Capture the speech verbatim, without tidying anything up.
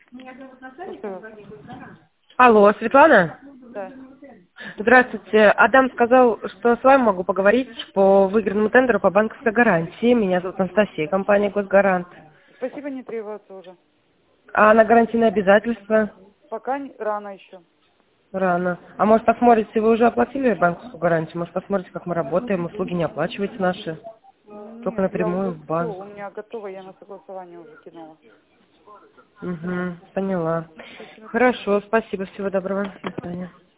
Слушаю. Алло, Светлана? Да. Здравствуйте. Адам сказал, что с вами могу поговорить по выигранному тендеру по банковской гарантии. Меня зовут Анастасия, компания «Госгарант». Спасибо, не требуется уже. А на гарантийные обязательства? Пока не- рано еще. Рано. А может посмотрите, вы уже оплатили банковскую гарантию? Может посмотрите, как мы работаем, услуги не оплачиваете наши? Только Нет, я напрямую уже в все, банк. у меня готово, я на согласование уже кинула. Угу, поняла. Спасибо. Хорошо, спасибо, всего доброго. До свидания.